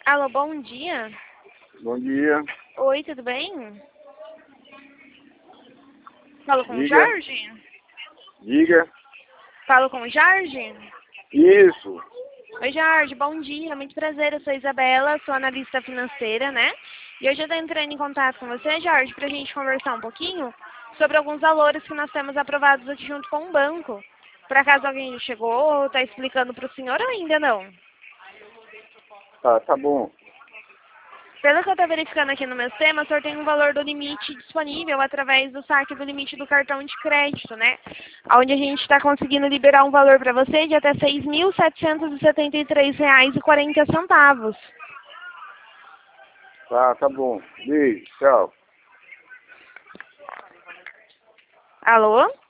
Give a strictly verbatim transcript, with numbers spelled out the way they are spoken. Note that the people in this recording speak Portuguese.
Alô, bom dia. Bom dia. Oi, tudo bem? Falo com o Diga. Jorge? Diga. Falo com o Jorge? Isso. Oi, Jorge, bom dia. Muito prazer, eu sou Isabela, sou analista financeira, né? E hoje eu estou entrando em contato com você, Jorge, para a gente conversar um pouquinho sobre alguns valores que nós temos aprovados aqui junto com o banco. Por acaso alguém já chegou ou está explicando para o senhor ou ainda não? Tá, tá bom. Pelo que eu estou verificando aqui no meu sistema, o senhor tem um valor do limite disponível através do saque do limite do cartão de crédito, né? Onde a gente está conseguindo liberar um valor para você de até seis mil setecentos e setenta e três reais e quarenta centavos. Tá, tá bom. Beijo, tchau. Alô?